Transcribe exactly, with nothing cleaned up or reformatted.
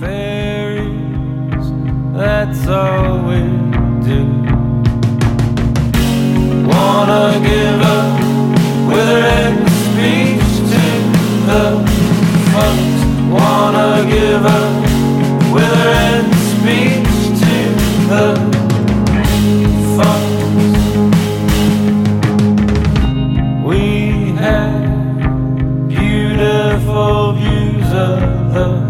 fairies, that's all we do. Wanna give up with her end speech to the folks. Wanna give up with her end speech to the folks. We had beautiful views of the